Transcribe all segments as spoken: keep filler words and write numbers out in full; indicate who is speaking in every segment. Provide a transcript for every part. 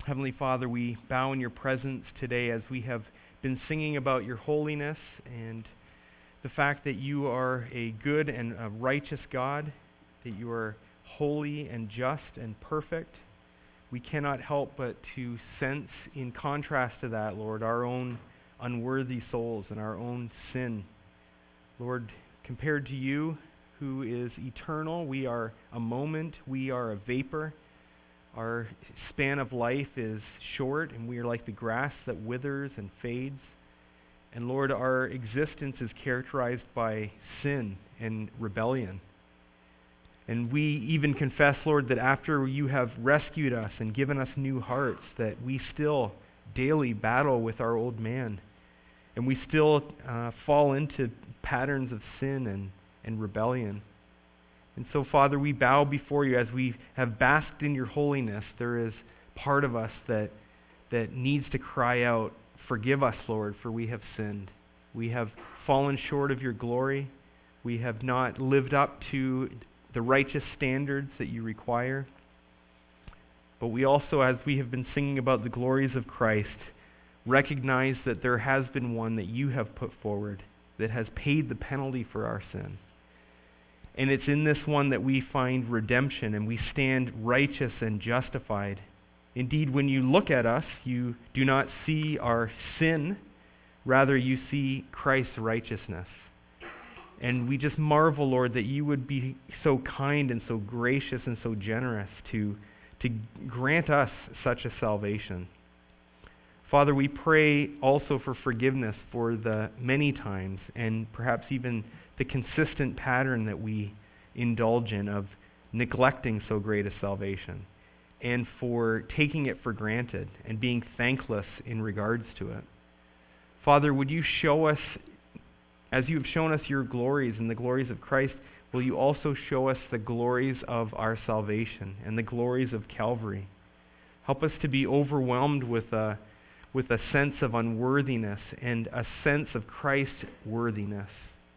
Speaker 1: Heavenly Father, we bow in your presence today as we have been singing about your holiness and the fact that you are a good and a righteous God, that you are holy and just and perfect. We cannot help but to sense, in contrast to that, Lord, our own unworthy souls and our own sin. Lord, compared to you, who is eternal, we are a moment, we are a vapor. Our span of life is short, and we are like the grass that withers and fades. And Lord, our existence is characterized by sin and rebellion. And we even confess, Lord, that after you have rescued us and given us new hearts, that we still daily battle with our old man. And we still uh, fall into patterns of sin and, and rebellion. And so, Father, we bow before you as we have basked in your holiness. There is part of us that that needs to cry out, "Forgive us, Lord, for we have sinned. We have fallen short of your glory. We have not lived up to the righteous standards that you require." But we also, as we have been singing about the glories of Christ, recognize that there has been one that you have put forward that has paid the penalty for our sin. And it's in this one that we find redemption and we stand righteous and justified. Indeed, when you look at us, you do not see our sin, rather you see Christ's righteousness. And we just marvel, Lord, that you would be so kind and so gracious and so generous to, to grant us such a salvation. Father, we pray also for forgiveness for the many times and perhaps even the consistent pattern that we indulge in of neglecting so great a salvation and for taking it for granted and being thankless in regards to it. Father, would you show us, as you have shown us your glories and the glories of Christ, will you also show us the glories of our salvation and the glories of Calvary? Help us to be overwhelmed with a with a sense of unworthiness and a sense of Christ's worthiness.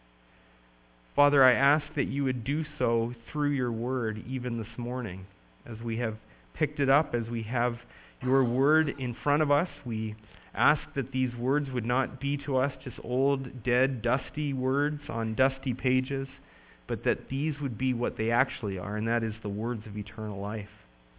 Speaker 1: Father, I ask that you would do so through your word even this morning. As we have picked it up, as we have your word in front of us, we ask that these words would not be to us just old, dead, dusty words on dusty pages, but that these would be what they actually are, and that is the words of eternal life.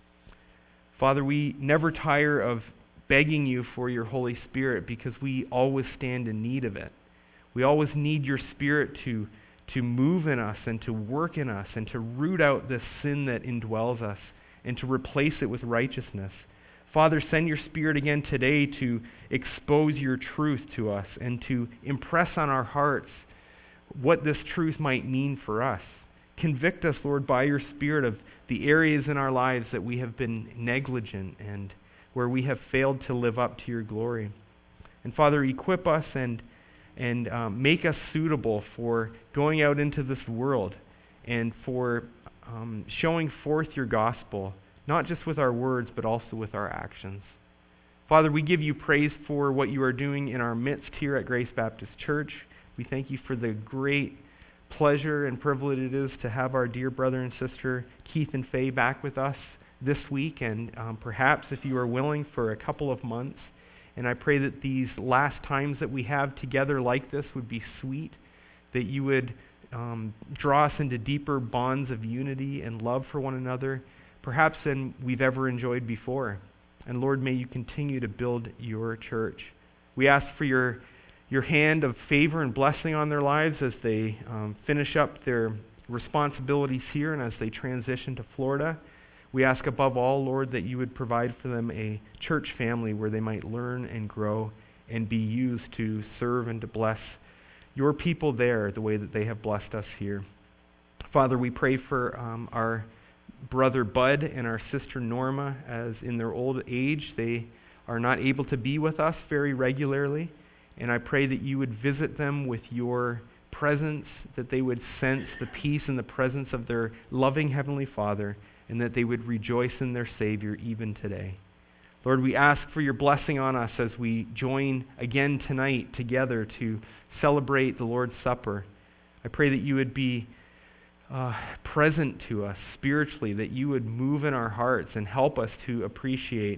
Speaker 1: Father, we never tire of begging you for your Holy Spirit because we always stand in need of it. We always need your Spirit to, to move in us and to work in us and to root out this sin that indwells us and to replace it with righteousness. Father, send your Spirit again today to expose your truth to us and to impress on our hearts what this truth might mean for us. Convict us, Lord, by your Spirit of the areas in our lives that we have been negligent and where we have failed to live up to your glory. And Father, equip us and and um, make us suitable for going out into this world and for um, showing forth your gospel, not just with our words, but also with our actions. Father, we give you praise for what you are doing in our midst here at Grace Baptist Church. We thank you for the great pleasure and privilege it is to have our dear brother and sister Keith and Faye back with us this week, and um, perhaps, if you are willing, for a couple of months. And I pray that these last times that we have together like this would be sweet, that you would um, draw us into deeper bonds of unity and love for one another, perhaps than we've ever enjoyed before. And Lord, may you continue to build your church. We ask for your your hand of favor and blessing on their lives as they um, finish up their responsibilities here and as they transition to Florida. We ask above all, Lord, that you would provide for them a church family where they might learn and grow and be used to serve and to bless your people there the way that they have blessed us here. Father, we pray for um, our brother Bud and our sister Norma, as in their old age they are not able to be with us very regularly. And I pray that you would visit them with your presence, that they would sense the peace and the presence of their loving Heavenly Father, and that they would rejoice in their Savior even today. Lord, we ask for your blessing on us as we join again tonight together to celebrate the Lord's Supper. I pray that you would be uh, present to us spiritually, that you would move in our hearts and help us to appreciate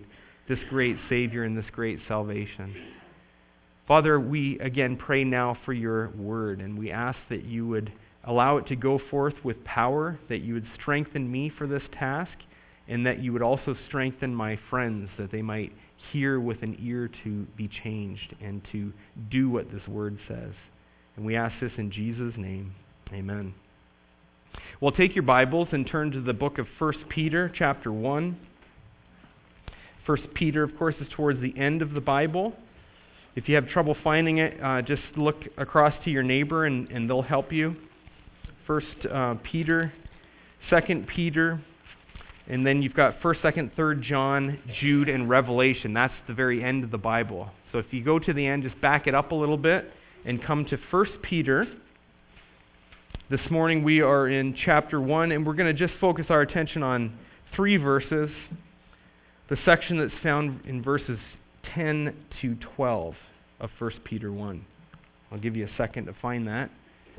Speaker 1: this great Savior and this great salvation. Father, we again pray now for your word, and we ask that you would allow it to go forth with power, that you would strengthen me for this task, and that you would also strengthen my friends, that they might hear with an ear to be changed and to do what this word says. And we ask this in Jesus' name. Amen. Well, take your Bibles and turn to the book of First Peter, chapter one. First Peter, of course, is towards the end of the Bible. If you have trouble finding it, uh, just look across to your neighbor and, and they'll help you. First uh, Peter, Second Peter, and then you've got First, Second, Third John, Jude, and Revelation. That's the very end of the Bible. So if you go to the end, just back it up a little bit and come to First Peter. This morning we are in chapter one, and we're going to just focus our attention on three verses. The section that's found in verses ten to twelve of First Peter one. I'll give you a second to find that.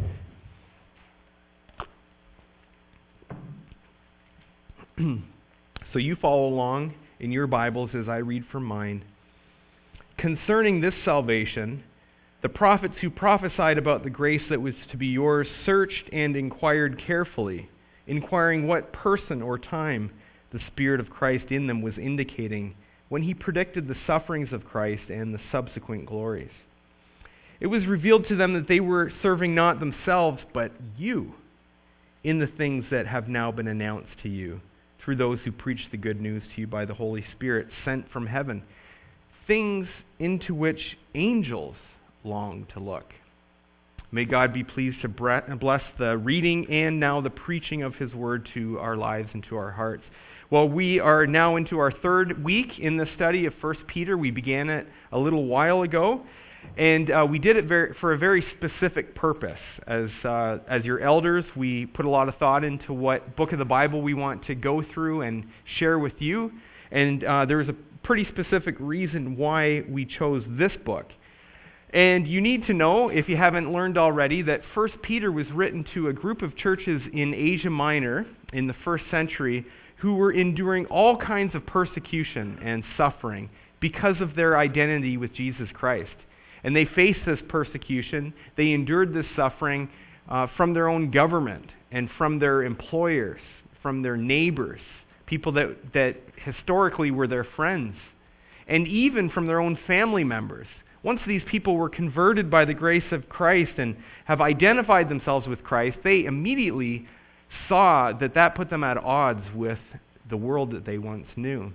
Speaker 1: So you follow along in your Bibles as I read from mine. Concerning this salvation, the prophets who prophesied about the grace that was to be yours searched and inquired carefully, inquiring what person or time the Spirit of Christ in them was indicating when he predicted the sufferings of Christ and the subsequent glories. It was revealed to them that they were serving not themselves, but you, in the things that have now been announced to you, through those who preach the good news to you by the Holy Spirit sent from heaven, things into which angels long to look. May God be pleased to bless the reading and now the preaching of his word to our lives and to our hearts. Well, we are now into our third week in the study of First Peter. We began it a little while ago, and uh, we did it very, for a very specific purpose. As uh, as your elders, we put a lot of thought into what book of the Bible we want to go through and share with you, and uh, there was a pretty specific reason why we chose this book. And you need to know, if you haven't learned already, that First Peter was written to a group of churches in Asia Minor in the first century who were enduring all kinds of persecution and suffering because of their identity with Jesus Christ. And they faced this persecution, they endured this suffering uh, from their own government and from their employers, from their neighbors, people that, that historically were their friends, and even from their own family members. Once these people were converted by the grace of Christ and have identified themselves with Christ, they immediately saw that that put them at odds with the world that they once knew.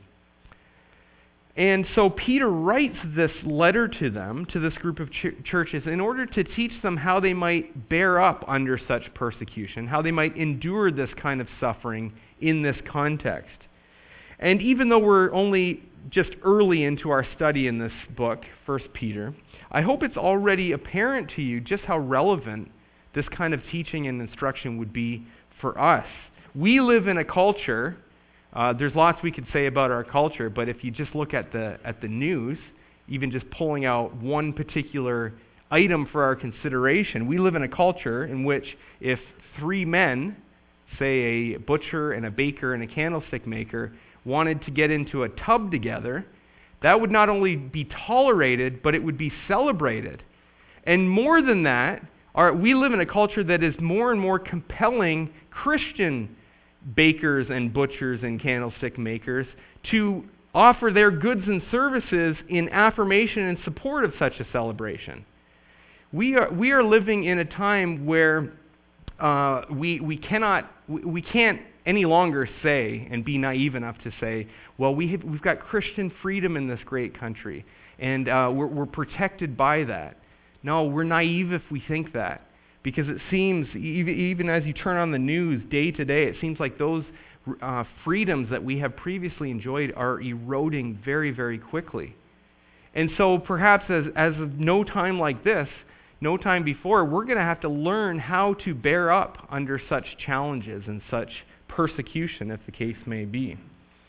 Speaker 1: And so Peter writes this letter to them, to this group of ch- churches, in order to teach them how they might bear up under such persecution, how they might endure this kind of suffering in this context. And even though we're only just early into our study in this book, First Peter, I hope it's already apparent to you just how relevant this kind of teaching and instruction would be for us. We live in a culture, uh, there's lots we could say about our culture, but if you just look at the at the news, even just pulling out one particular item for our consideration, we live in a culture in which if three men, say a butcher and a baker and a candlestick maker, wanted to get into a tub together, that would not only be tolerated, but it would be celebrated. And more than that, our, we live in a culture that is more and more compelling Christian bakers and butchers and candlestick makers to offer their goods and services in affirmation and support of such a celebration. We are we are living in a time where uh, we we cannot we, we can't any longer say and be naive enough to say, well, we have, we've got Christian freedom in this great country, and uh, we're, we're protected by that. No, we're naive if we think that, because it seems, even, even as you turn on the news day to day, it seems like those uh, freedoms that we have previously enjoyed are eroding very, very quickly. And so perhaps as, as of no time like this, no time before, we're going to have to learn how to bear up under such challenges and such persecution, if the case may be.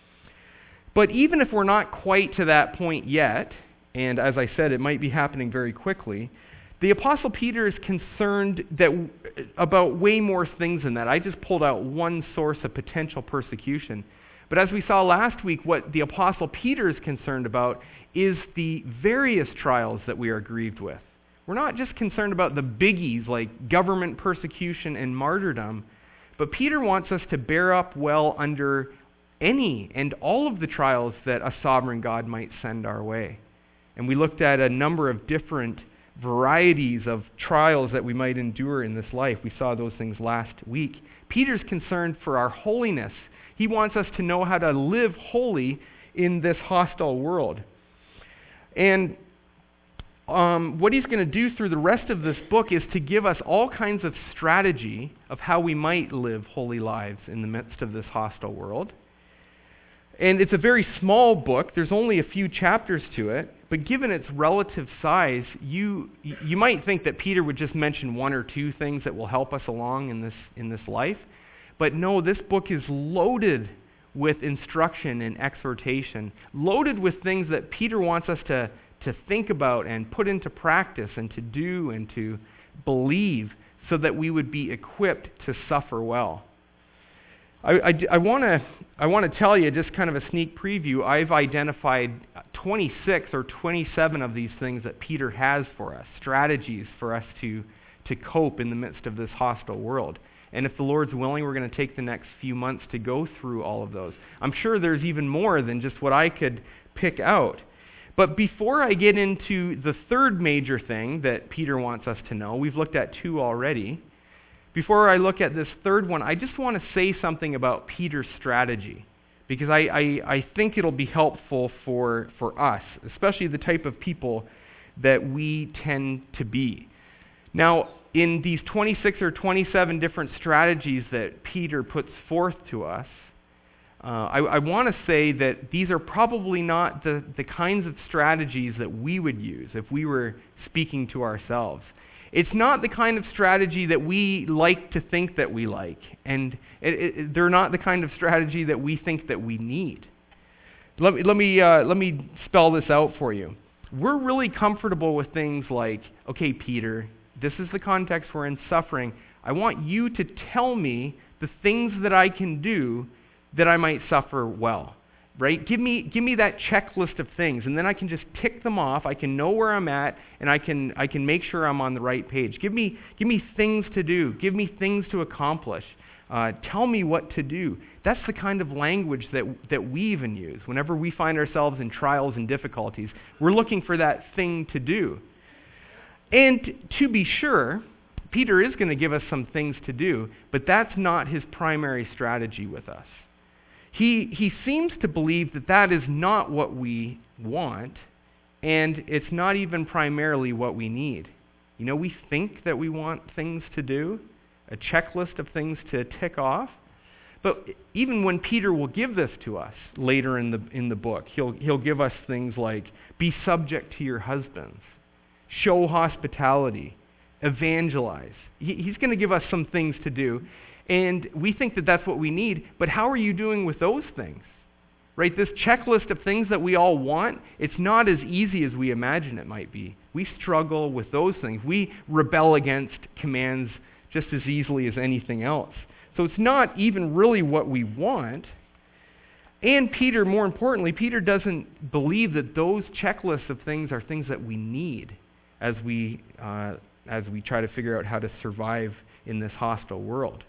Speaker 1: But even if we're not quite to that point yet, and as I said, it might be happening very quickly, the Apostle Peter is concerned that about way more things than that. I just pulled out one source of potential persecution. But as we saw last week, what the Apostle Peter is concerned about is the various trials that we are grieved with. We're not just concerned about the biggies like government persecution and martyrdom, but Peter wants us to bear up well under any and all of the trials that a sovereign God might send our way. And we looked at a number of different varieties of trials that we might endure in this life. We saw those things last week. Peter's concerned for our holiness. He wants us to know how to live holy in this hostile world. And um, what he's going to do through the rest of this book is to give us all kinds of strategy of how we might live holy lives in the midst of this hostile world. And it's a very small book. There's only a few chapters to it. But given its relative size, you you might think that Peter would just mention one or two things that will help us along in this in this life. But no, this book is loaded with instruction and exhortation, loaded with things that Peter wants us to, to think about and put into practice and to do and to believe so that we would be equipped to suffer well. I, I, I want to I want to tell you, just kind of a sneak preview, I've identified twenty-six or twenty-seven of these things that Peter has for us, strategies for us to, to cope in the midst of this hostile world. And if the Lord's willing, we're going to take the next few months to go through all of those. I'm sure there's even more than just what I could pick out. But before I get into the third major thing that Peter wants us to know, we've looked at two already. Before I look at this third one, I just want to say something about Peter's strategy, because I, I, I think it'll be helpful for, for us, especially the type of people that we tend to be. Now, in these twenty-six or twenty-seven different strategies that Peter puts forth to us, uh, I, I want to say that these are probably not the, the kinds of strategies that we would use if we were speaking to ourselves. It's not the kind of strategy that we like to think that we like, and it, it, they're not the kind of strategy that we think that we need. Let me, let me, uh, let me spell this out for you. We're really comfortable with things like, okay, Peter, this is the context we're in, suffering. I want you to tell me the things that I can do that I might suffer well. Right? Give me give me that checklist of things, and then I can just tick them off. I can know where I'm at, and I can I can make sure I'm on the right page. Give me give me things to do. Give me things to accomplish. Uh, tell me what to do. That's the kind of language that that we even use whenever we find ourselves in trials and difficulties. We're looking for that thing to do. And to be sure, Peter is going to give us some things to do, but that's not his primary strategy with us. He he seems to believe that that is not what we want, and it's not even primarily what we need. You know, we think that we want things to do, a checklist of things to tick off, but even when Peter will give this to us later in the in the book, he'll he'll give us things like, be subject to your husbands, show hospitality, evangelize. He, he's going to give us some things to do. And we think that that's what we need, but how are you doing with those things? Right? This checklist of things that we all want, it's not as easy as we imagine it might be. We struggle with those things. We rebel against commands just as easily as anything else. So it's not even really what we want. And Peter, more importantly, Peter doesn't believe that those checklists of things are things that we need as we uh, as we try to figure out how to survive in this hostile world.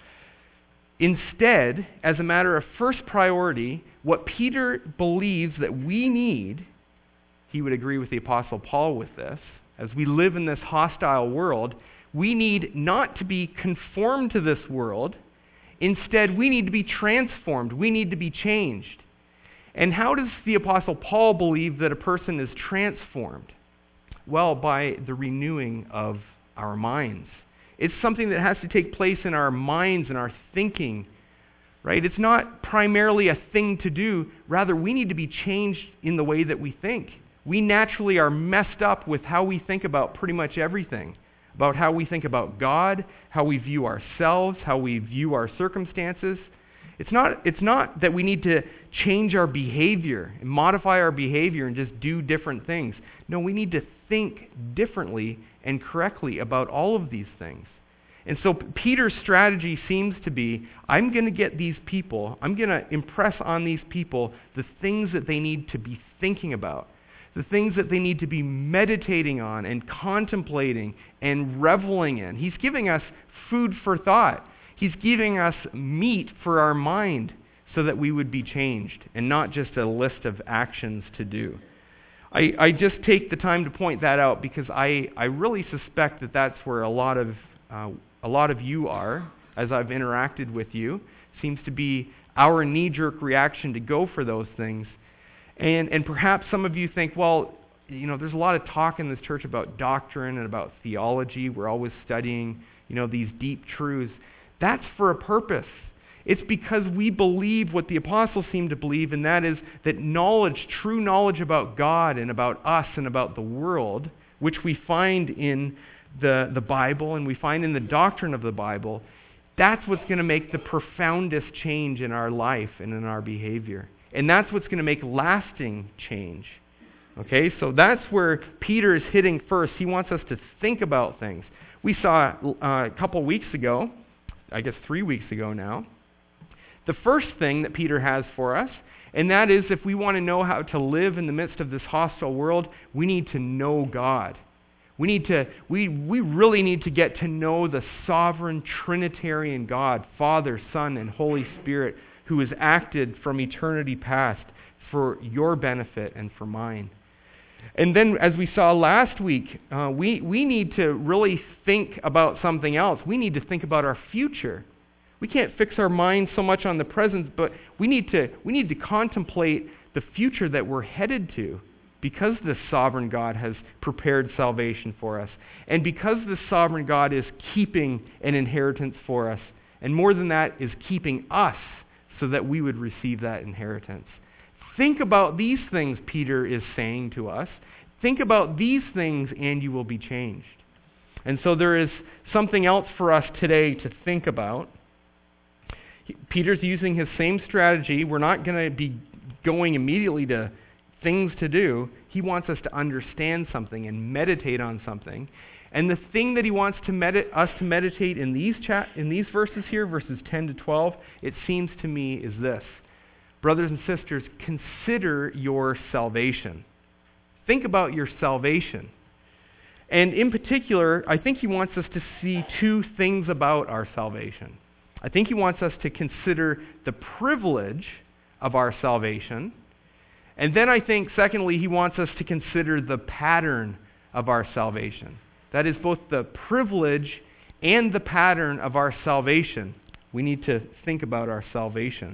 Speaker 1: Instead, as a matter of first priority, what Peter believes that we need, he would agree with the Apostle Paul with this, as we live in this hostile world, we need not to be conformed to this world. Instead, we need to be transformed. We need to be changed. And how does the Apostle Paul believe that a person is transformed? Well, by the renewing of our minds. It's something that has to take place in our minds and our thinking, right? It's not primarily a thing to do. Rather, we need to be changed in the way that we think. We naturally are messed up with how we think about pretty much everything, about how we think about God, how we view ourselves, how we view our circumstances. It's not, it's not that we need to change our behavior and modify our behavior and just do different things. No, we need to think differently and correctly about all of these things. And so Peter's strategy seems to be, I'm going to get these people, I'm going to impress on these people the things that they need to be thinking about, the things that they need to be meditating on and contemplating and reveling in. He's giving us food for thought. He's giving us meat for our mind so that we would be changed and not just a list of actions to do. I, I just take the time to point that out because I, I really suspect that that's where a lot of uh, a lot of you are, as I've interacted with you. Seems to be our knee-jerk reaction to go for those things. And and perhaps some of you think, well, you know, there's a lot of talk in this church about doctrine and about theology. We're always studying, you know, these deep truths. That's for a purpose. It's because we believe what the apostles seem to believe, and that is that knowledge, true knowledge about God and about us and about the world, which we find in the, the Bible and we find in the doctrine of the Bible, that's what's going to make the profoundest change in our life and in our behavior. And that's what's going to make lasting change. Okay, so that's where Peter is hitting first. He wants us to think about things. We saw uh, a couple weeks ago, I guess three weeks ago now, the first thing that Peter has for us, and that is if we want to know how to live in the midst of this hostile world, we need to know God. We need to, we, we really need to get to know the sovereign Trinitarian God, Father, Son, and Holy Spirit, who has acted from eternity past for your benefit and for mine. And then, as we saw last week, uh, we, we need to really think about something else. We need to think about our future. We can't fix our minds so much on the present, but we need to, we need to contemplate the future that we're headed to, because this sovereign God has prepared salvation for us, and because this sovereign God is keeping an inheritance for us, and more than that, is keeping us so that we would receive that inheritance. Think about these things, Peter is saying to us. Think about these things and you will be changed. And so there is something else for us today to think about. Peter's using his same strategy. We're not going to be going immediately to things to do. He wants us to understand something and meditate on something. And the thing that he wants to med- us to meditate in these cha- in these verses here, verses ten to twelve, it seems to me is this. Brothers and sisters, consider your salvation. Think about your salvation. And in particular, I think he wants us to see two things about our salvation. I think he wants us to consider the privilege of our salvation. And then I think, secondly, he wants us to consider the pattern of our salvation. That is both the privilege and the pattern of our salvation. We need to think about our salvation.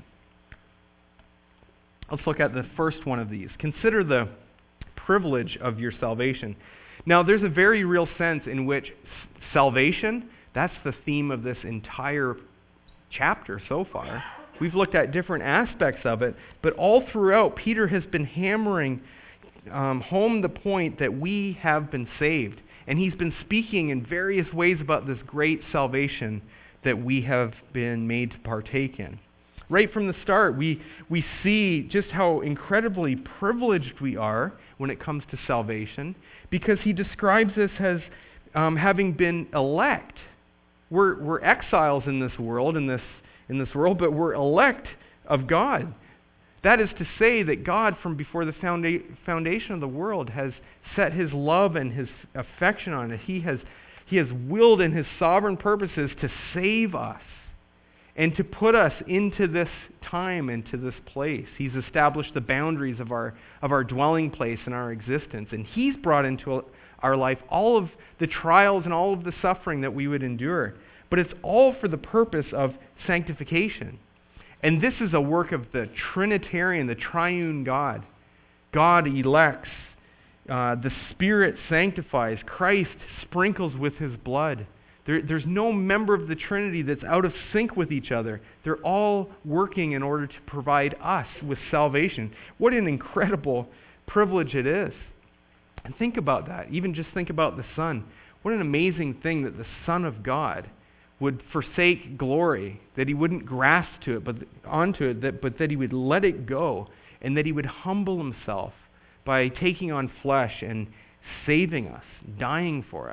Speaker 1: Let's look at the first one of these. Consider the privilege of your salvation. Now, there's a very real sense in which salvation, that's the theme of this entire chapter so far. We've looked at different aspects of it, but all throughout, Peter has been hammering um, home the point that we have been saved. And he's been speaking in various ways about this great salvation that we have been made to partake in. Right from the start, we, we see just how incredibly privileged we are when it comes to salvation, because he describes us as um, having been elect. We're, we're exiles in this world, in this, in this world, but we're elect of God. That is to say that God, from before the founda- foundation of the world, has set his love and his affection on it. He has, he has willed in his sovereign purposes to save us and to put us into this time, into this place. He's established the boundaries of our, of our dwelling place and our existence. And he's brought into our life all of the trials and all of the suffering that we would endure. But it's all for the purpose of sanctification. And this is a work of the Trinitarian, the triune God. God elects. Uh, the Spirit sanctifies. Christ sprinkles with his blood. There, there's no member of the Trinity that's out of sync with each other. They're all working in order to provide us with salvation. What an incredible privilege it is. And think about that. Even just think about the Son. What an amazing thing that the Son of God would forsake glory, that he wouldn't grasp to it, but onto it, that, but that he would let it go, and that he would humble himself by taking on flesh and saving us, dying for us.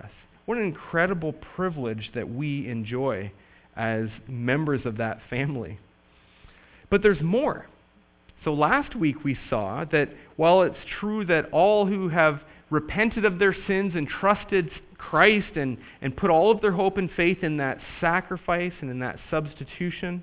Speaker 1: What an incredible privilege that we enjoy as members of that family. But there's more. So last week we saw that while it's true that all who have repented of their sins and trusted Christ and, and put all of their hope and faith in that sacrifice and in that substitution,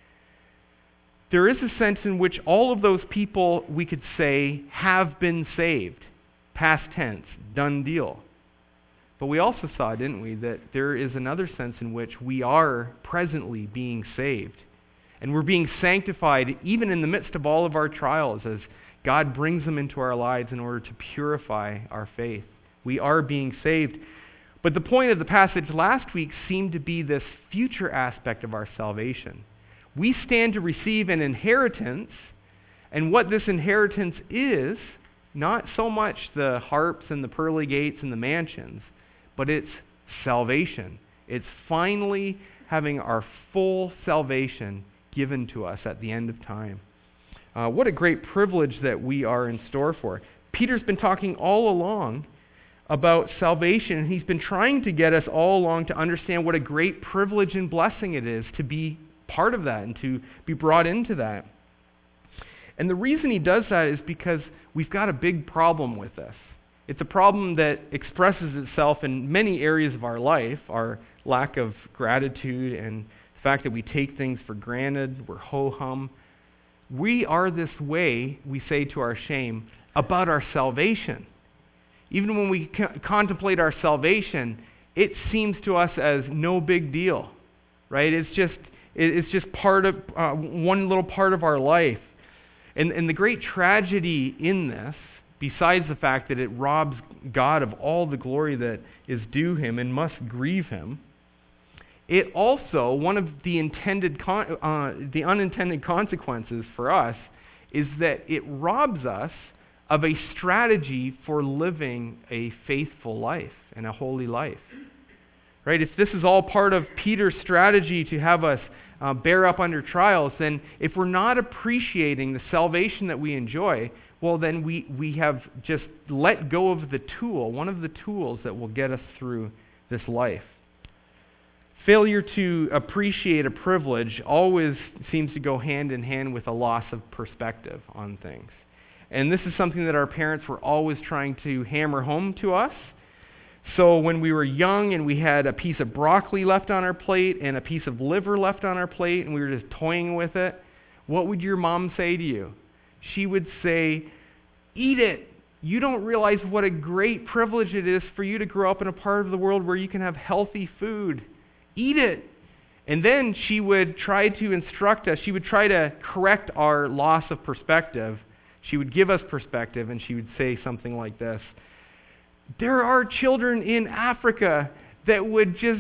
Speaker 1: there is a sense in which all of those people, we could say, have been saved. Past tense, done deal. But we also saw, didn't we, that there is another sense in which we are presently being saved. And we're being sanctified even in the midst of all of our trials as God brings them into our lives in order to purify our faith. We are being saved. But the point of the passage last week seemed to be this future aspect of our salvation. We stand to receive an inheritance, and what this inheritance is, not so much the harps and the pearly gates and the mansions, but it's salvation. It's finally having our full salvation given to us at the end of time. Uh, what a great privilege that we are in store for. Peter's been talking all along about salvation, and he's been trying to get us all along to understand what a great privilege and blessing it is to be part of that and to be brought into that. And the reason he does that is because we've got a big problem with this. It's a problem that expresses itself in many areas of our life, our lack of gratitude and the fact that we take things for granted, we're ho-hum. We are this way, we say to our shame, about our salvation. Even when we co- contemplate our salvation, it seems to us as no big deal, right? It's just it's just part of uh, one little part of our life. And, and the great tragedy in this, besides the fact that it robs God of all the glory that is due him and must grieve him, it also, one of the intended, con- uh, the unintended consequences for us is that it robs us of a strategy for living a faithful life and a holy life. Right? If this is all part of Peter's strategy to have us uh, bear up under trials, then if we're not appreciating the salvation that we enjoy, well then we, we have just let go of the tool, one of the tools that will get us through this life. Failure to appreciate a privilege always seems to go hand in hand with a loss of perspective on things. And this is something that our parents were always trying to hammer home to us. So when we were young and we had a piece of broccoli left on our plate and a piece of liver left on our plate and we were just toying with it, what would your mom say to you? She would say, "Eat it. You don't realize what a great privilege it is for you to grow up in a part of the world where you can have healthy food. Eat it." And then she would try to instruct us. She would try to correct our loss of perspective. She would give us perspective, and she would say something like this: "There are children in Africa that would just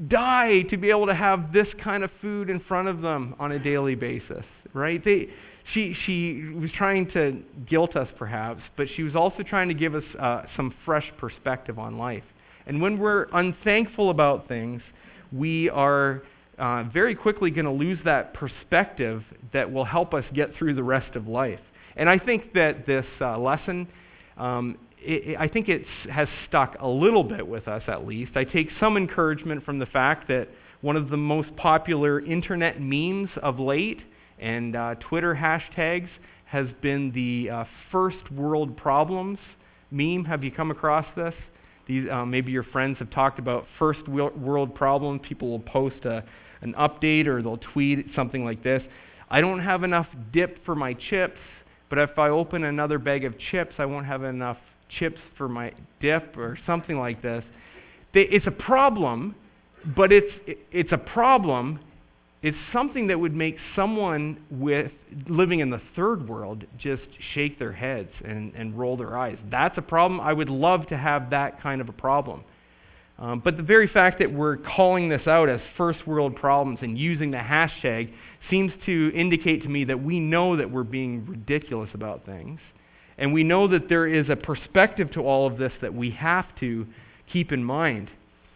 Speaker 1: die to be able to have this kind of food in front of them on a daily basis." Right? They, she, she was trying to guilt us, perhaps, but she was also trying to give us uh, some fresh perspective on life. And when we're unthankful about things, we are uh, very quickly going to lose that perspective that will help us get through the rest of life. And I think that this uh, lesson, um, it, it, I think it has stuck a little bit with us at least. I take some encouragement from the fact that one of the most popular internet memes of late and uh, Twitter hashtags has been the uh, first world problems meme. Have you come across this? These, uh, maybe your friends have talked about first world problems. People will post a, an update or they'll tweet something like this: "I don't have enough dip for my chips, but if I open another bag of chips, I won't have enough chips for my dip," or something like this. They, it's a problem, but it's it, it's a problem. It's something that would make someone with living in the third world just shake their heads and, and roll their eyes. That's a problem. I would love to have that kind of a problem. Um, but the very fact that we're calling this out as first world problems and using the hashtag seems to indicate to me that we know that we're being ridiculous about things. And we know that there is a perspective to all of this that we have to keep in mind.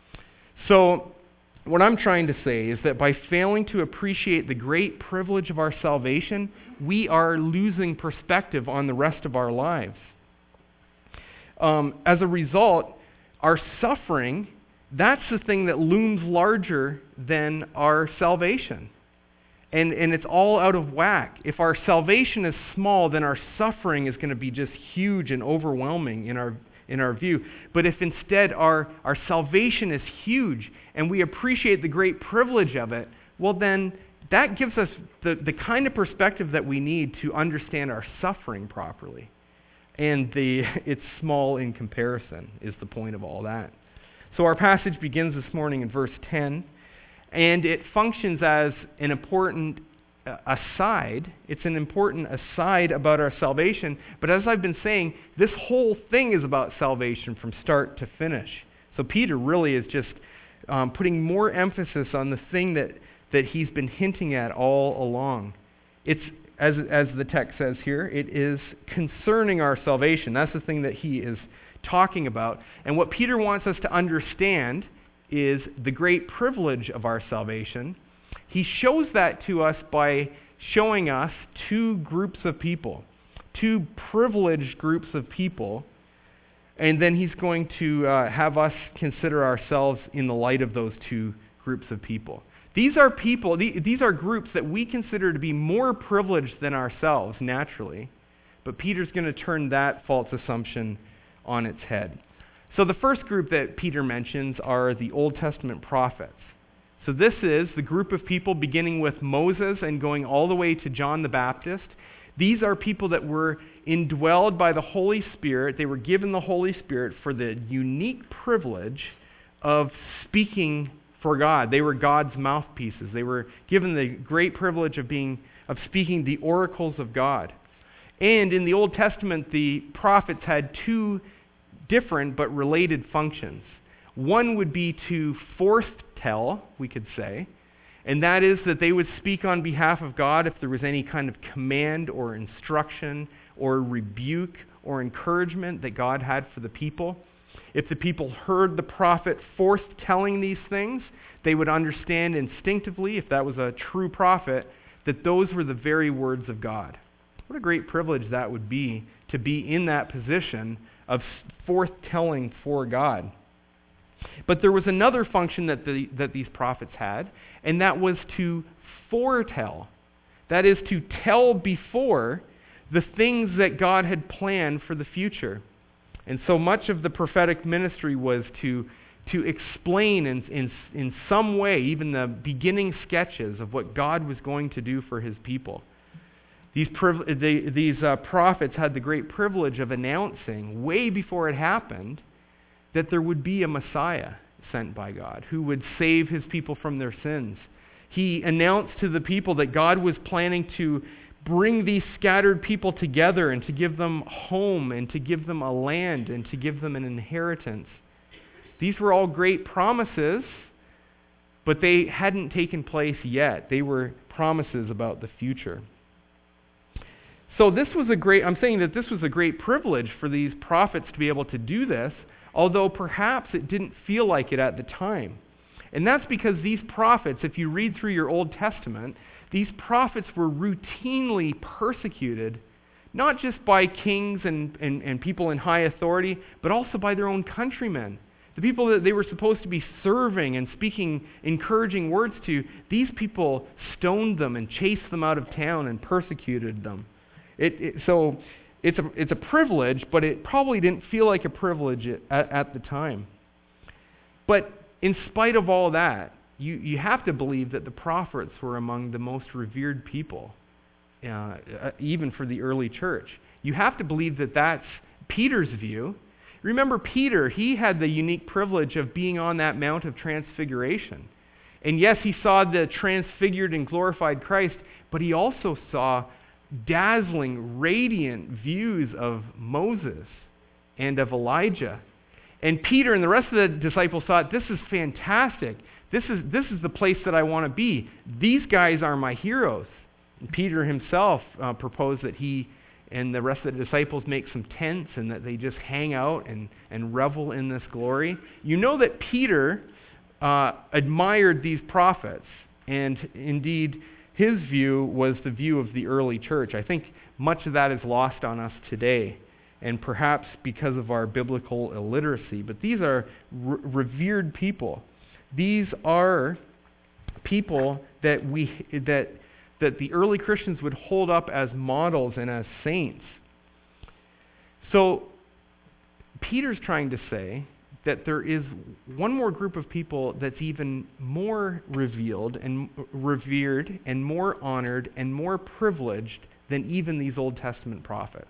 Speaker 1: So what I'm trying to say is that by failing to appreciate the great privilege of our salvation, we are losing perspective on the rest of our lives. Um, as a result, our suffering that's the thing that looms larger than our salvation. And, and it's all out of whack. If our salvation is small, then our suffering is going to be just huge and overwhelming in our in our view. But if instead our, our salvation is huge and we appreciate the great privilege of it, well then that gives us the, the kind of perspective that we need to understand our suffering properly. And the it's small in comparison is the point of all that. So our passage begins this morning in verse ten, and it functions as an important aside. It's an important aside about our salvation. But as I've been saying, this whole thing is about salvation from start to finish. So Peter really is just um, putting more emphasis on the thing that, that he's been hinting at all along. It's, as, as the text says here, it is concerning our salvation. That's the thing that he is talking about. And what Peter wants us to understand is the great privilege of our salvation. He shows that to us by showing us two groups of people, two privileged groups of people, and then he's going to uh, have us consider ourselves in the light of those two groups of people. These are people, these are groups that we consider to be more privileged than ourselves, naturally, but Peter's going to turn that false assumption on its head. So the first group that Peter mentions are the Old Testament prophets. So this is the group of people beginning with Moses and going all the way to John the Baptist. These are people that were indwelled by the Holy Spirit. They were given the Holy Spirit for the unique privilege of speaking for God. They were God's mouthpieces. They were given the great privilege of being of speaking the oracles of God. And in the Old Testament, the prophets had two different but related functions. One would be to foretell, we could say, and that is that they would speak on behalf of God if there was any kind of command or instruction or rebuke or encouragement that God had for the people. If the people heard the prophet foretelling these things, they would understand instinctively, if that was a true prophet, that those were the very words of God. What a great privilege that would be to be in that position of foretelling for God. But there was another function that the, that these prophets had, and that was to foretell. That is to tell before the things that God had planned for the future. And so much of the prophetic ministry was to, to explain in, in, in some way, even the beginning sketches of what God was going to do for his people. These, priv- they, these uh, prophets had the great privilege of announcing, way before it happened, that there would be a Messiah sent by God who would save his people from their sins. He announced to the people that God was planning to bring these scattered people together and to give them home and to give them a land and to give them an inheritance. These were all great promises, but they hadn't taken place yet. They were promises about the future. So this was a great, I'm saying that this was a great privilege for these prophets to be able to do this, although perhaps it didn't feel like it at the time. And that's because these prophets, if you read through your Old Testament, these prophets were routinely persecuted, not just by kings and, and, and people in high authority, but also by their own countrymen. The people that they were supposed to be serving and speaking encouraging words to, these people stoned them and chased them out of town and persecuted them. It, it, so it's a, it's a privilege, but it probably didn't feel like a privilege at, at the time. But in spite of all that, you, you have to believe that the prophets were among the most revered people, uh, even for the early church. You have to believe that that's Peter's view. Remember, Peter, he had the unique privilege of being on that Mount of Transfiguration. And yes, he saw the transfigured and glorified Christ, but he also saw dazzling, radiant views of Moses and of Elijah. And Peter and the rest of the disciples thought, this is fantastic. This is, this is the place that I want to be. These guys are my heroes. And Peter himself uh, proposed that he and the rest of the disciples make some tents and that they just hang out and, and revel in this glory. You know that Peter uh, admired these prophets, and indeed his view was the view of the early church. I think much of that is lost on us today. and perhaps because of our biblical illiteracy, but these are re- revered people. These are people that we that that the early Christians would hold up as models and as saints. So Peter's trying to say that there is one more group of people that's even more revealed and revered and more honored and more privileged than even these Old Testament prophets.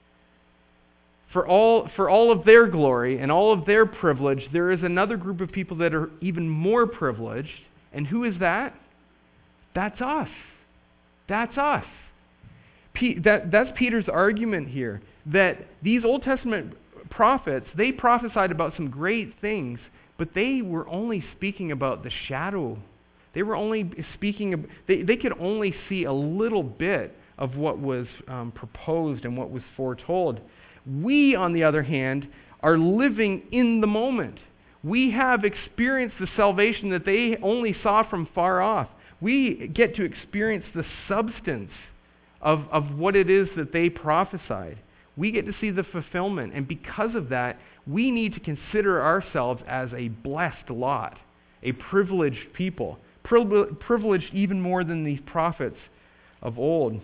Speaker 1: For all, for all of their glory and all of their privilege, there is another group of people that are even more privileged. And who is that? That's us. That's us. P- that, that's Peter's argument here, that these Old Testament prophets, they prophesied about some great things, but they were only speaking about the shadow. They were only speaking, they, they could only see a little bit of what was um, proposed and what was foretold. We, on the other hand, are living in the moment. We have experienced the salvation that they only saw from far off. We get to experience the substance of, of what it is that they prophesied. We get to see the fulfillment, and because of that, we need to consider ourselves as a blessed lot, a privileged people, privileged even more than these prophets of old.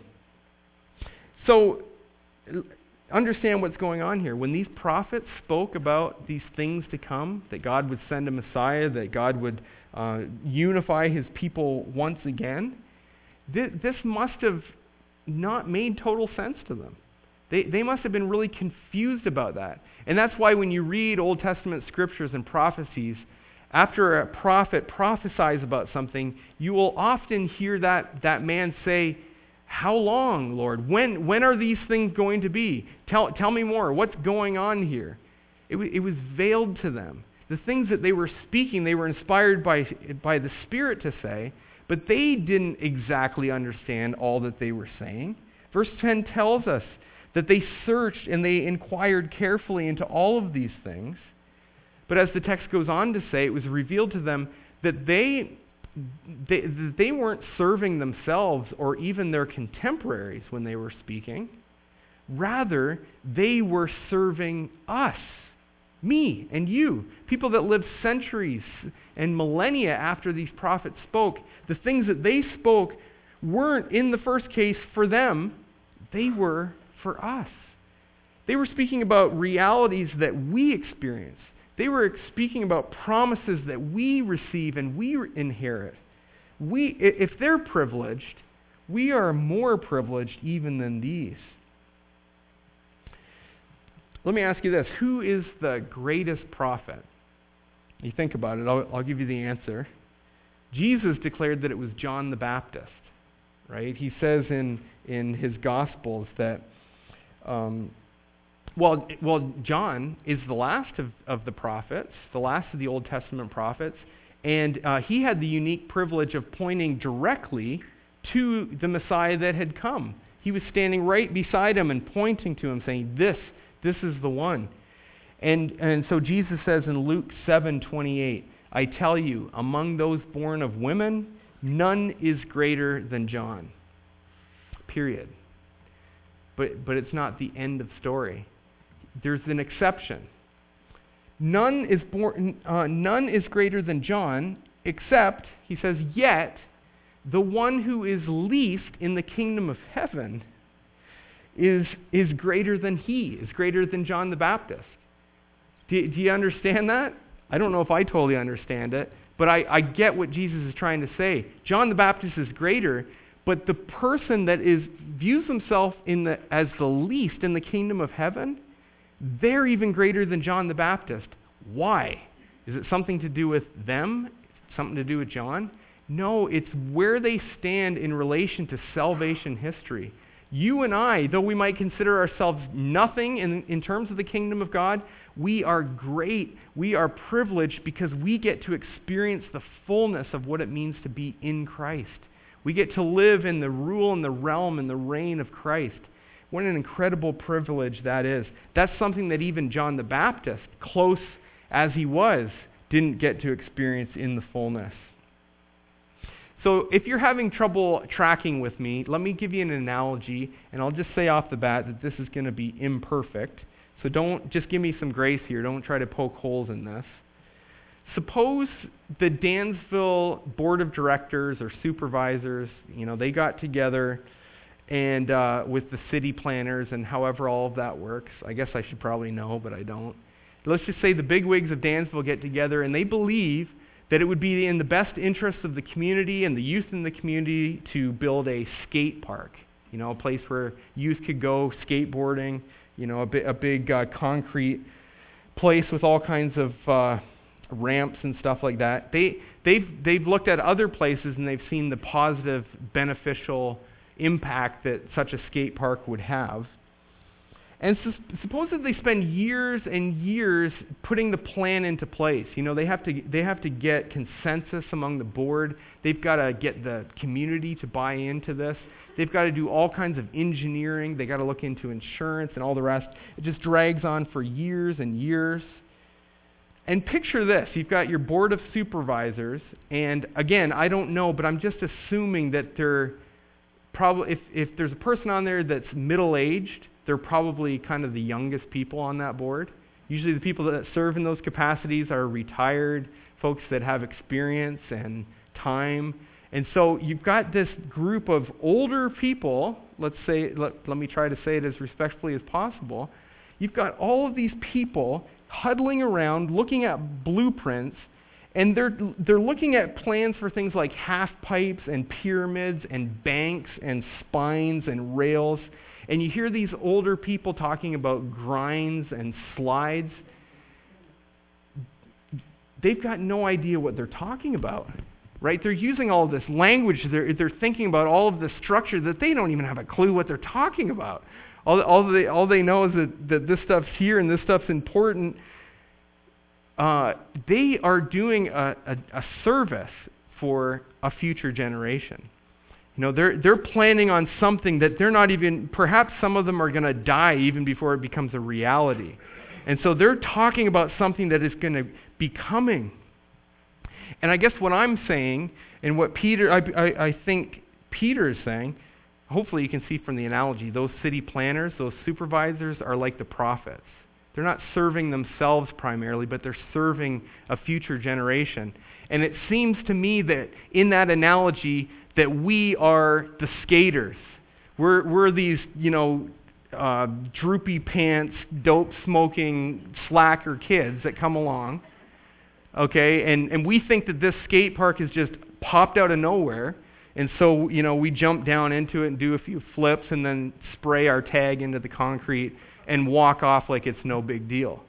Speaker 1: So, understand what's going on here. When these prophets spoke about these things to come, that God would send a Messiah, that God would uh, unify his people once again, th- this must have not made total sense to them. They, they must have been really confused about that. And that's why when you read Old Testament scriptures and prophecies, after a prophet prophesies about something, you will often hear that, that man say, "How long, Lord? When when are these things going to be? Tell tell me more. What's going on here?" It, w- it was veiled to them. The things that they were speaking, they were inspired by, by the Spirit to say, but they didn't exactly understand all that they were saying. Verse ten tells us that they searched and they inquired carefully into all of these things. But as the text goes on to say, it was revealed to them that they They, they weren't serving themselves or even their contemporaries when they were speaking. Rather, they were serving us, me and you, people that lived centuries and millennia after these prophets spoke. The things that they spoke weren't, in the first case, for them. They were for us. They were speaking about realities that we experience. They were speaking about promises that we receive and we inherit. We, if they're privileged, we are more privileged even than these. Let me ask you this. Who is the greatest prophet? You think about it. I'll, I'll give you the answer. Jesus declared that it was John the Baptist, right? He says in, in his Gospels that um, Well, well, John is the last of, of the prophets, the last of the Old Testament prophets, and uh, he had the unique privilege of pointing directly to the Messiah that had come. He was standing right beside him and pointing to him, saying, "This, this is the one." And and so Jesus says in Luke seven twenty-eight, "I tell you, among those born of women, none is greater than John." Period. But but it's not the end of story. There's an exception. None is born. Uh, none is greater than John, except, he says, yet the one who is least in the kingdom of heaven is is greater than he, is greater than John the Baptist. Do, do you understand that? I don't know if I totally understand it, but I, I get what Jesus is trying to say. John the Baptist is greater, but the person that is views himself in the as the least in the kingdom of heaven, they're even greater than John the Baptist. Why? Is it something to do with them? Something to do with John? No, it's where they stand in relation to salvation history. You and I, though we might consider ourselves nothing in, in terms of the kingdom of God, we are great. We are privileged because we get to experience the fullness of what it means to be in Christ. We get to live in the rule and the realm and the reign of Christ. What an incredible privilege that is. That's something that even John the Baptist, close as he was, didn't get to experience in the fullness. So if you're having trouble tracking with me, let me give you an analogy, and I'll just say off the bat that this is going to be imperfect. So don't, just give me some grace here. Don't try to poke holes in this. Suppose the Dansville Board of Directors or supervisors, you know, they got together and uh, with the city planners and however all of that works. I guess I should probably know, but I don't. Let's just say the bigwigs of Dansville get together and they believe that it would be in the best interest of the community and the youth in the community to build a skate park, you know, a place where youth could go skateboarding, you know, a, bi- a big uh, concrete place with all kinds of uh, ramps and stuff like that. They, they've, they've looked at other places and they've seen the positive, beneficial impact that such a skate park would have. And so, suppose that they spend years and years putting the plan into place. You know, they have to they have to get consensus among the board. They've got to get the community to buy into this. They've got to do all kinds of engineering. They've got to look into insurance and all the rest. It just drags on for years and years. And picture this. You've got your board of supervisors, and again, I don't know, but I'm just assuming that they're probably, if, if there's a person on there that's middle-aged, they're probably kind of the youngest people on that board. Usually the people that serve in those capacities are retired folks that have experience and time. And so you've got this group of older people, let's say, let, let me try to say it as respectfully as possible. You've got all of these people huddling around, looking at blueprints, and they're they're looking at plans for things like half pipes and pyramids and banks and spines and rails. And you hear these older people talking about grinds and slides. They've got no idea what they're talking about, right? They're using all of this language. They're, they're thinking about all of this structure that they don't even have a clue what they're talking about. All, all, they, all they know is that, that this stuff's here and this stuff's important. Uh, they are doing a, a, a service for a future generation. You know, they're they're planning on something that they're not even, perhaps some of them are going to die even before it becomes a reality. And so they're talking about something that is going to be coming. And I guess what I'm saying, and what Peter, I, I, I think Peter is saying, hopefully you can see from the analogy, those city planners, those supervisors are like the prophets. They're not serving themselves primarily, but they're serving a future generation. And it seems to me that in that analogy, that we are the skaters. We're we're these, you know, uh, droopy pants, dope smoking, slacker kids that come along, okay, and and we think that this skate park has just popped out of nowhere, and so you know we jump down into it and do a few flips and then spray our tag into the concrete and walk off like it's no big deal.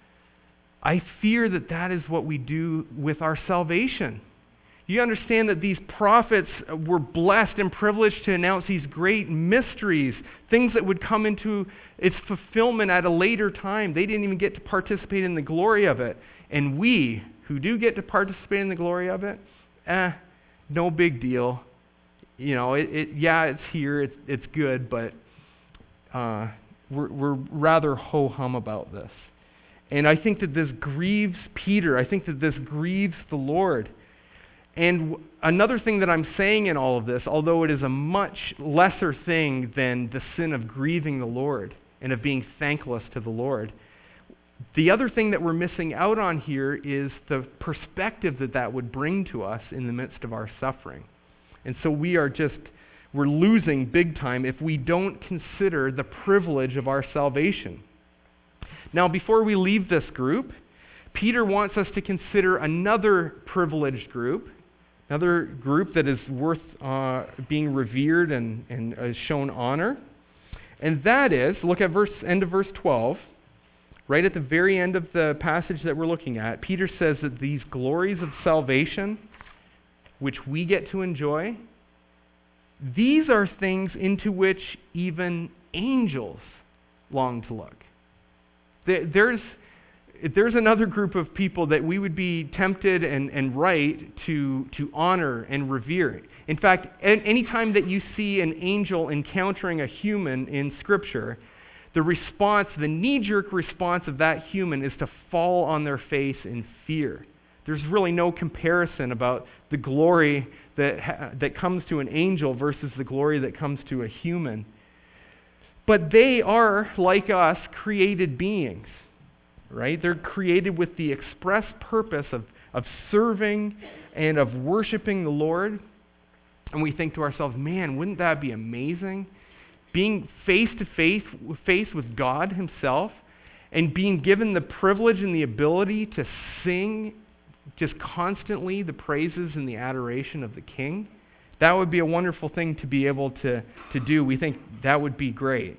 Speaker 1: I fear that that is what we do with our salvation. You understand that these prophets were blessed and privileged to announce these great mysteries, things that would come into its fulfillment at a later time. They didn't even get to participate in the glory of it. And we, who do get to participate in the glory of it, eh, no big deal. You know, it, it yeah, it's here, it's, it's good, but uh, we're, we're rather ho-hum about this. And I think that this grieves Peter. I think that this grieves the Lord. And another thing that I'm saying in all of this, although it is a much lesser thing than the sin of grieving the Lord and of being thankless to the Lord, the other thing that we're missing out on here is the perspective that that would bring to us in the midst of our suffering. And so we are just, we're losing big time if we don't consider the privilege of our salvation. Now, before we leave this group, Peter wants us to consider another privileged group, another group that is worth uh, being revered and, and uh, shown honor. And that is, look at verse end of verse twelve, right at the very end of the passage that we're looking at. Peter says that these glories of salvation, which we get to enjoy, these are things into which even angels long to look. There, there's There's another group of people that we would be tempted and, and right to, to honor and revere. In fact, any time that you see an angel encountering a human in Scripture, the response, the knee-jerk response of that human is to fall on their face in fear. There's really no comparison about the glory that ha- that comes to an angel versus the glory that comes to a human. But they are, like us, created beings, right? They're created with the express purpose of, of serving and of worshiping the Lord. And we think to ourselves, man, wouldn't that be amazing? Being face to face, face with God himself and being given the privilege and the ability to sing just constantly the praises and the adoration of the King. That would be a wonderful thing to be able to, to do. We think that would be great.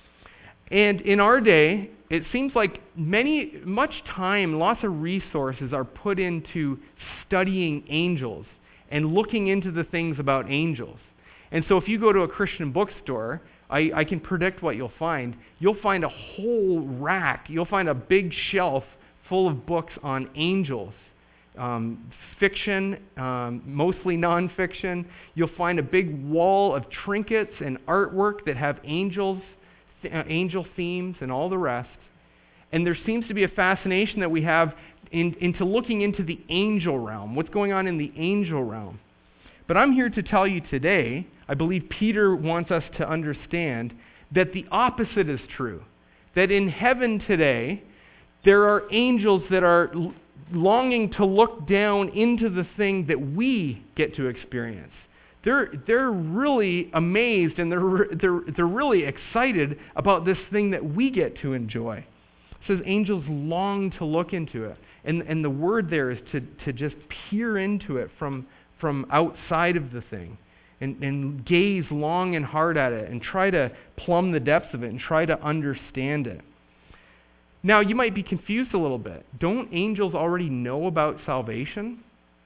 Speaker 1: And in our day, it seems like many, much time, lots of resources are put into studying angels and looking into the things about angels. And so if you go to a Christian bookstore, I, I can predict what you'll find. You'll find a whole rack. You'll find a big shelf full of books on angels. Um, fiction, um, mostly nonfiction. You'll find a big wall of trinkets and artwork that have angels, th- uh, angel themes and all the rest. And there seems to be a fascination that we have in, into looking into the angel realm, what's going on in the angel realm. But I'm here to tell you today, I believe Peter wants us to understand that the opposite is true. That in heaven today, there are angels that are l- longing to look down into the thing that we get to experience. They're, they're really amazed and they're, they're, they're really excited about this thing that we get to enjoy. It says angels long to look into it. And, and the word there is to, to just peer into it from, from outside of the thing. And, and gaze long and hard at it and try to plumb the depths of it and try to understand it. Now, you might be confused a little bit. Don't angels already know about salvation?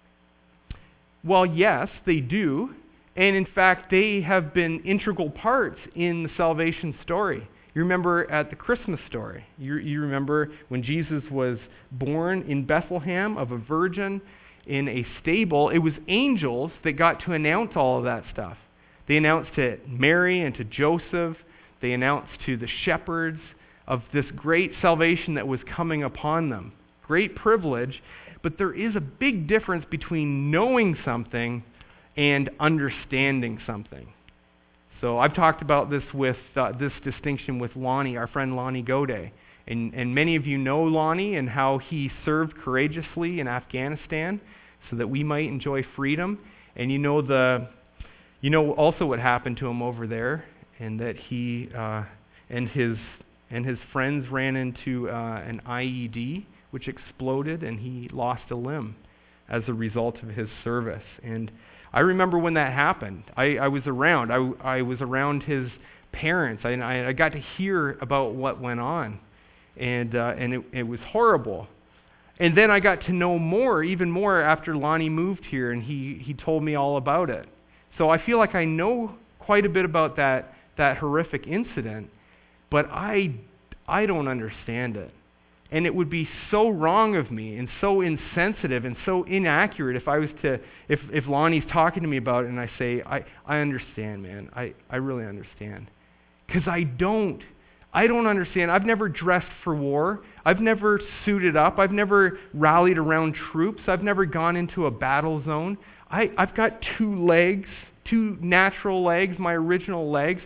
Speaker 1: Well, yes, they do. And in fact, they have been integral parts in the salvation story. You remember at the Christmas story. You, you remember when Jesus was born in Bethlehem of a virgin in a stable. It was angels that got to announce all of that stuff. They announced to Mary and to Joseph. They announced to the shepherds of this great salvation that was coming upon them. Great privilege, but there is a big difference between knowing something and understanding something. So I've talked about this with uh, this distinction with Lonnie, our friend Lonnie Godet. And, and many of you know Lonnie and how he served courageously in Afghanistan so that we might enjoy freedom. And you know the, you know also what happened to him over there, and that he uh, and his and his friends ran into uh, an I E D which exploded, and he lost a limb as a result of his service. And I remember when that happened. I, I was around. I, I was around his parents. I, I, I got to hear about what went on. And uh, and it, it was horrible. And then I got to know more, even more, after Lonnie moved here, and he, he told me all about it. So I feel like I know quite a bit about that that horrific incident, but I I don't understand it. And it would be so wrong of me and so insensitive and so inaccurate if I was to, if, if Lonnie's talking to me about it and I say, I, I understand, man. I, I really understand. Because I don't. I don't understand. I've never dressed for war. I've never suited up. I've never rallied around troops. I've never gone into a battle zone. I, I've got two legs, two natural legs, my original legs.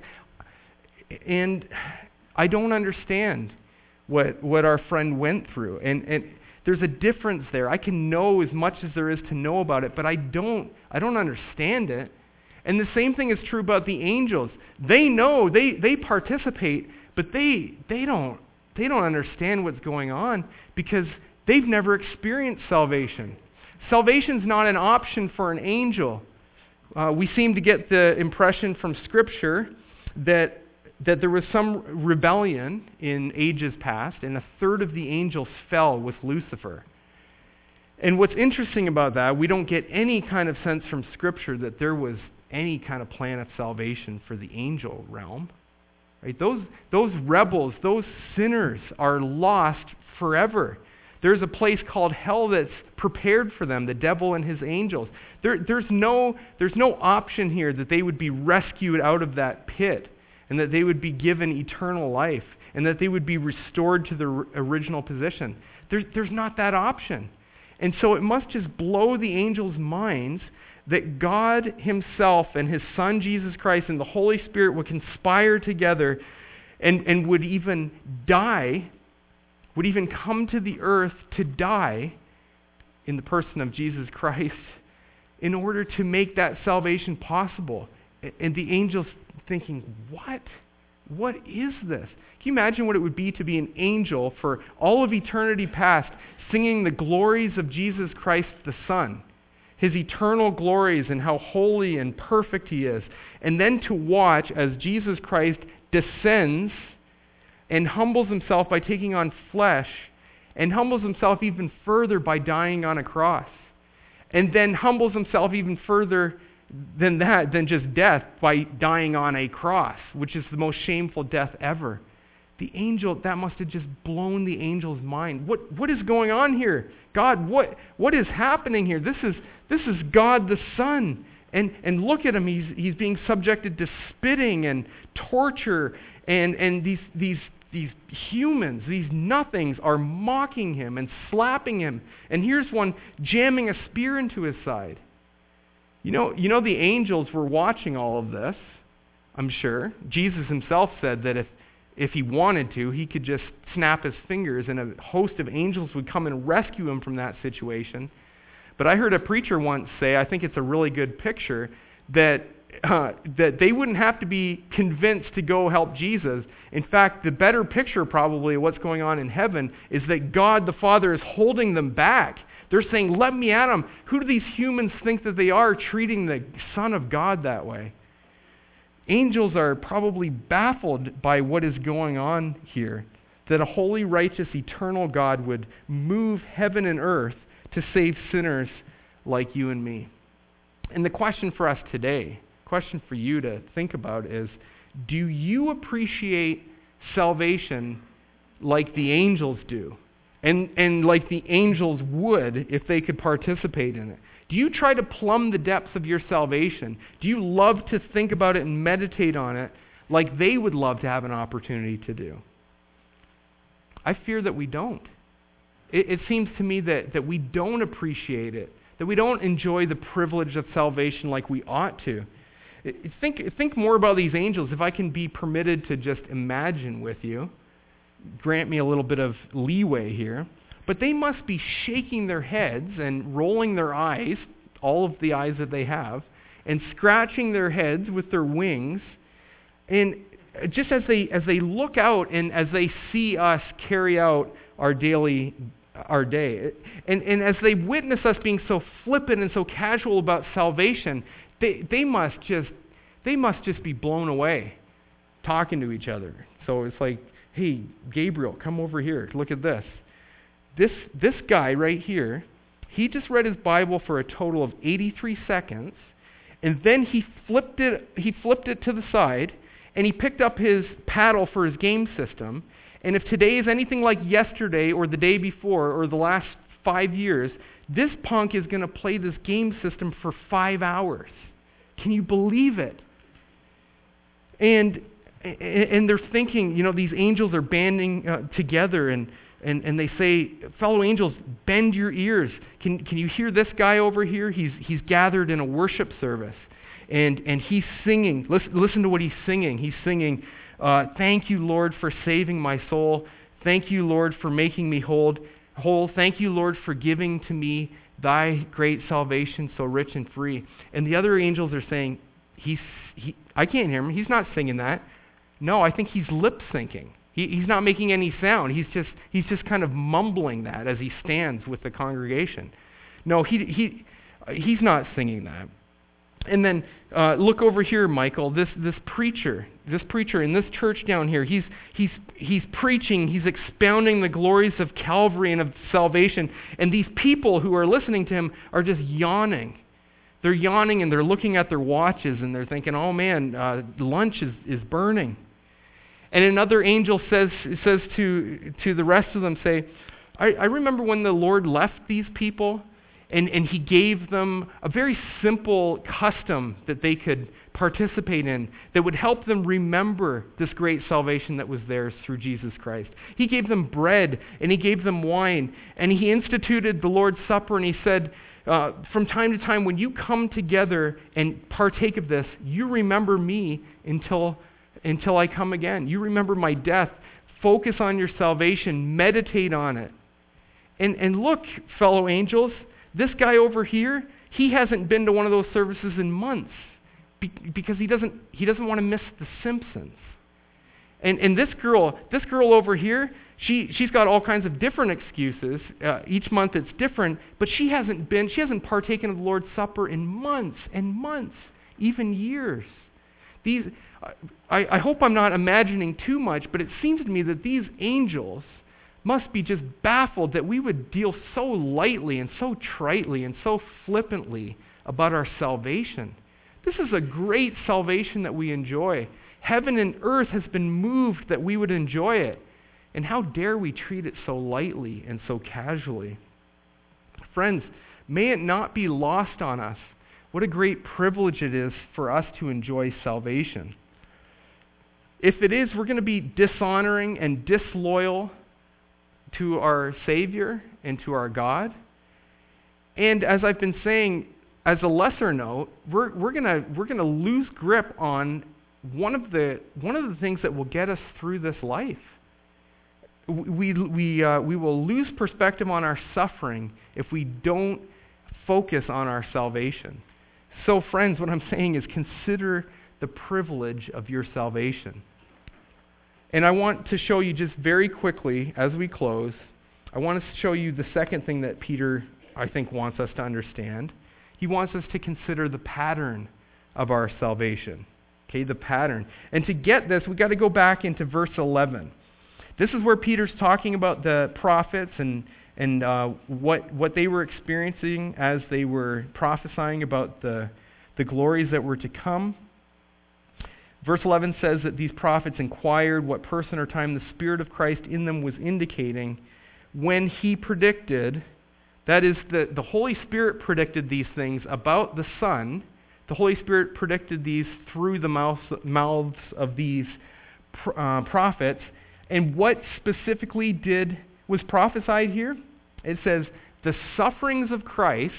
Speaker 1: And I don't understand what what our friend went through. And and there's a difference there. I can know as much as there is to know about it, but I don't I don't understand it. And the same thing is true about the angels. They know, they they participate, but they they don't they don't understand what's going on because they've never experienced salvation. Salvation's not an option for an angel. Uh, we seem to get the impression from Scripture that that there was some rebellion in ages past, and a third of the angels fell with Lucifer. And what's interesting about that, we don't get any kind of sense from Scripture that there was any kind of plan of salvation for the angel realm. Right? Those, those rebels, those sinners are lost forever. There's a place called hell that's prepared for them, the devil and his angels. There, there's no, there's no option here that they would be rescued out of that pit, and that they would be given eternal life, and that they would be restored to their original position. There, there's not that option. And so it must just blow the angels' minds that God himself and his Son Jesus Christ and the Holy Spirit would conspire together and, and would even die, would even come to the earth to die in the person of Jesus Christ in order to make that salvation possible. And the angels thinking, what? What is this? Can you imagine what it would be to be an angel for all of eternity past, singing the glories of Jesus Christ the Son, his eternal glories and how holy and perfect he is, and then to watch as Jesus Christ descends and humbles himself by taking on flesh, and humbles himself even further by dying on a cross, and then humbles himself even further than that, than just death, by dying on a cross, which is the most shameful death ever. The angel, that must have just blown the angel's mind. What what is going on here? God, what what is happening here? This is this is God the Son. And and look at him, he's he's being subjected to spitting and torture, and, and these these these humans, these nothings are mocking him and slapping him. And here's one jamming a spear into his side. You know, you know the angels were watching all of this, I'm sure. Jesus himself said that if If he wanted to, he could just snap his fingers and a host of angels would come and rescue him from that situation. But I heard a preacher once say, I think it's a really good picture, that uh, that they wouldn't have to be convinced to go help Jesus. In fact, the better picture probably of what's going on in heaven is that God the Father is holding them back. They're saying, let me at them. Who do these humans think that they are, treating the Son of God that way? Angels are probably baffled by what is going on here, that a holy, righteous, eternal God would move heaven and earth to save sinners like you and me. And the question for us today, question for you to think about is, do you appreciate salvation like the angels do? And, and like the angels would if they could participate in it? Do you try to plumb the depths of your salvation? Do you love to think about it and meditate on it like they would love to have an opportunity to do? I fear that we don't. It, it seems to me that, that we don't appreciate it, that we don't enjoy the privilege of salvation like we ought to. It, think, think more about these angels, if I can be permitted to just imagine with you. Grant me a little bit of leeway here. But they must be shaking their heads and rolling their eyes, all of the eyes that they have, and scratching their heads with their wings. And just as they as they look out and as they see us carry out our daily our day, and, and as they witness us being so flippant and so casual about salvation, they they must just they must just be blown away, talking to each other. So it's like, hey, Gabriel, come over here. Look at this. This this guy right here, he just read his Bible for a total of eighty-three seconds, and then he flipped it he flipped it to the side, and he picked up his paddle for his game system. And if today is anything like yesterday or the day before or the last five years, this punk is going to play this game system for five hours. Can you believe it? And and they're thinking, you know, these angels are banding uh, together and And, and they say, fellow angels, bend your ears. Can, can you hear this guy over here? He's, he's gathered in a worship service. And, and he's singing. Listen, listen to what he's singing. He's singing, uh, thank you, Lord, for saving my soul. Thank you, Lord, for making me whole. whole. Thank you, Lord, for giving to me thy great salvation so rich and free. And the other angels are saying, he's, he, I can't hear him. He's not singing that. No, I think he's lip syncing. He, he's not making any sound. He's just he's just kind of mumbling that as he stands with the congregation. No, he he he's not singing that. And then uh, look over here, Michael. This this preacher, this preacher in this church down here. He's he's he's preaching. He's expounding the glories of Calvary and of salvation. And these people who are listening to him are just yawning. They're yawning and they're looking at their watches and they're thinking, "Oh man, uh, lunch is is burning." And another angel says says to to the rest of them, say, I, I remember when the Lord left these people and, and he gave them a very simple custom that they could participate in, that would help them remember this great salvation that was theirs through Jesus Christ. He gave them bread, and he gave them wine, and he instituted the Lord's Supper, and he said, uh, from time to time, when you come together and partake of this, you remember me until, until I come again. You remember my death. Focus on your salvation. Meditate on it. And, and look, fellow angels, this guy over here, he hasn't been to one of those services in months be, because he doesn't he doesn't want to miss The Simpsons. And and this girl, this girl over here, she she's got all kinds of different excuses. Uh, each month it's different, but she hasn't been she hasn't partaken of the Lord's Supper in months and months, even years. These I, I hope I'm not imagining too much, but it seems to me that these angels must be just baffled that we would deal so lightly and so tritely and so flippantly about our salvation. This is a great salvation that we enjoy. Heaven and earth has been moved that we would enjoy it. And how dare we treat it so lightly and so casually? Friends, may it not be lost on us what a great privilege it is for us to enjoy salvation. If it is, we're going to be dishonoring and disloyal to our Savior and to our God. And as I've been saying, as a lesser note, we're we're gonna we're gonna lose grip on one of the one of the things that will get us through this life. We we uh, we will lose perspective on our suffering if we don't focus on our salvation. So, friends, what I'm saying is consider the privilege of your salvation. And I want to show you just very quickly, as we close, I want to show you the second thing that Peter, I think, wants us to understand. He wants us to consider the pattern of our salvation. Okay, the pattern. And to get this, we've got to go back into verse eleven. This is where Peter's talking about the prophets and, and uh, what, what they were experiencing as they were prophesying about the, the glories that were to come. Verse eleven says that these prophets inquired what person or time the Spirit of Christ in them was indicating when he predicted, that is, the, the Holy Spirit predicted these things about the Son. The Holy Spirit predicted these through the mouths, mouths of these uh, prophets. And what specifically did was prophesied here? It says, the sufferings of Christ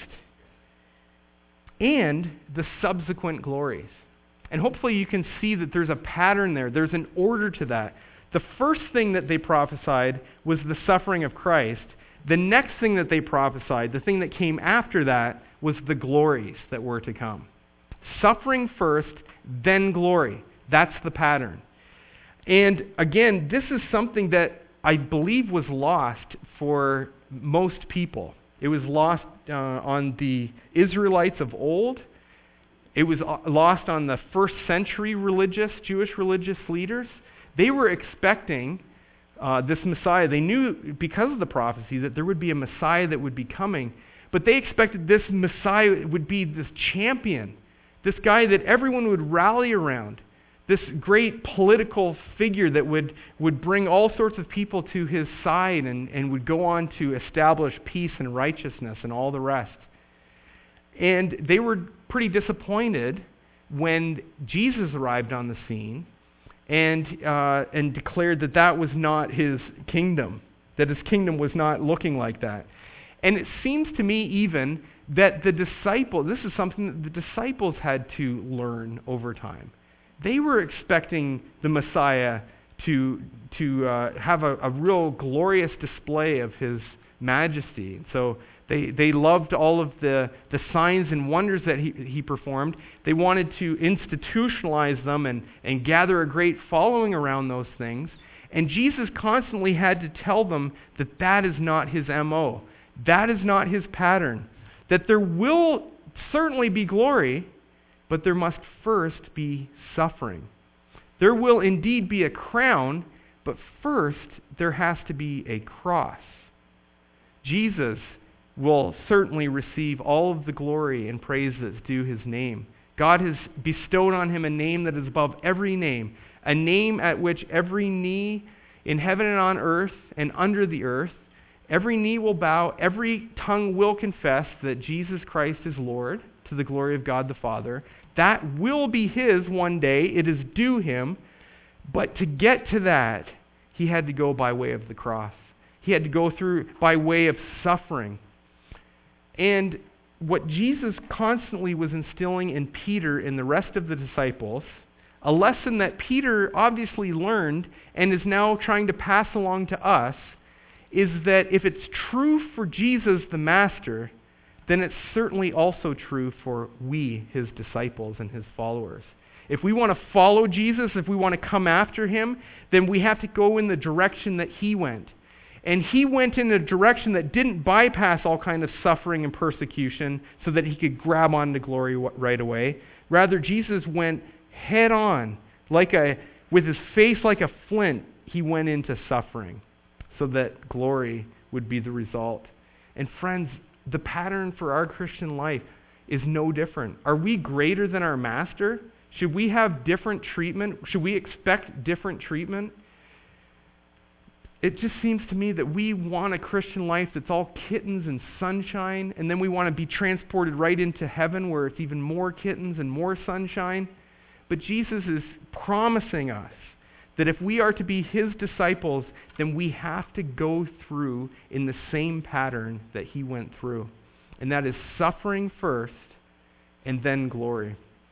Speaker 1: and the subsequent glories. And hopefully you can see that there's a pattern there. There's an order to that. The first thing that they prophesied was the suffering of Christ. The next thing that they prophesied, the thing that came after that, was the glories that were to come. Suffering first, then glory. That's the pattern. And again, this is something that I believe was lost for most people. It was lost uh, on the Israelites of old. It was lost on the first century religious, Jewish religious leaders. They were expecting uh, this Messiah. They knew because of the prophecy that there would be a Messiah that would be coming, but they expected this Messiah would be this champion, this guy that everyone would rally around, this great political figure that would, would bring all sorts of people to his side and, and would go on to establish peace and righteousness and all the rest. And they were pretty disappointed when Jesus arrived on the scene and uh, and declared that that was not his kingdom, that his kingdom was not looking like that. And it seems to me even that the disciples, this is something that the disciples had to learn over time. They were expecting the Messiah to to uh, have a, a real glorious display of his majesty. So They they loved all of the, the signs and wonders that he, he performed. They wanted to institutionalize them and, and gather a great following around those things. And Jesus constantly had to tell them that that is not his M O. That is not his pattern. That there will certainly be glory, but there must first be suffering. There will indeed be a crown, but first there has to be a cross. Jesus will certainly receive all of the glory and praise that's due his name. God has bestowed on him a name that is above every name, a name at which every knee in heaven and on earth and under the earth, every knee will bow, every tongue will confess that Jesus Christ is Lord, to the glory of God the Father. That will be his one day. It is due him. But to get to that, he had to go by way of the cross. He had to go through by way of suffering. And what Jesus constantly was instilling in Peter and the rest of the disciples, a lesson that Peter obviously learned and is now trying to pass along to us, is that if it's true for Jesus the Master, then it's certainly also true for we, his disciples and his followers. If we want to follow Jesus, if we want to come after him, then we have to go in the direction that he went. And he went in a direction that didn't bypass all kind of suffering and persecution so that he could grab onto glory right away. Rather, Jesus went head on, like a, with his face like a flint, he went into suffering so that glory would be the result. And friends, the pattern for our Christian life is no different. Are we greater than our master? Should we have different treatment? Should we expect different treatment? It just seems to me that we want a Christian life that's all kittens and sunshine, and then we want to be transported right into heaven where it's even more kittens and more sunshine. But Jesus is promising us that if we are to be his disciples, then we have to go through in the same pattern that he went through. And that is suffering first and then glory.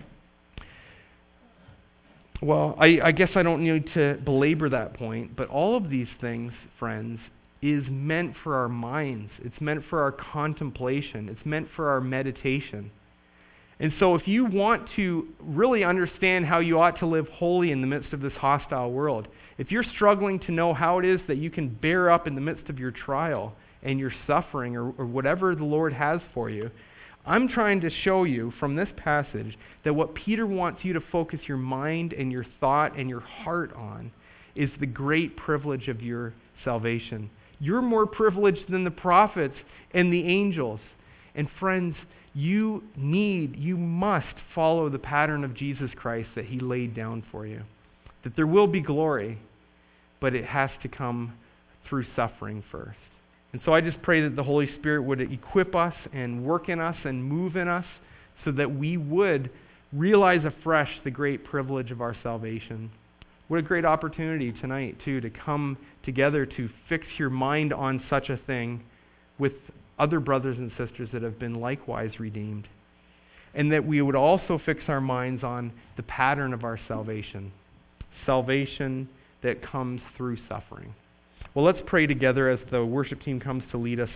Speaker 1: Well, I, I guess I don't need to belabor that point, but all of these things, friends, is meant for our minds. It's meant for our contemplation. It's meant for our meditation. And so if you want to really understand how you ought to live holy in the midst of this hostile world, if you're struggling to know how it is that you can bear up in the midst of your trial and your suffering or, or whatever the Lord has for you, I'm trying to show you from this passage that what Peter wants you to focus your mind and your thought and your heart on is the great privilege of your salvation. You're more privileged than the prophets and the angels. And friends, you need, you must follow the pattern of Jesus Christ that he laid down for you. That there will be glory, but it has to come through suffering first. And so I just pray that the Holy Spirit would equip us and work in us and move in us so that we would realize afresh the great privilege of our salvation. What a great opportunity tonight, too, to come together to fix your mind on such a thing with other brothers and sisters that have been likewise redeemed. And that we would also fix our minds on the pattern of our salvation. Salvation that comes through suffering. Well, let's pray together as the worship team comes to lead us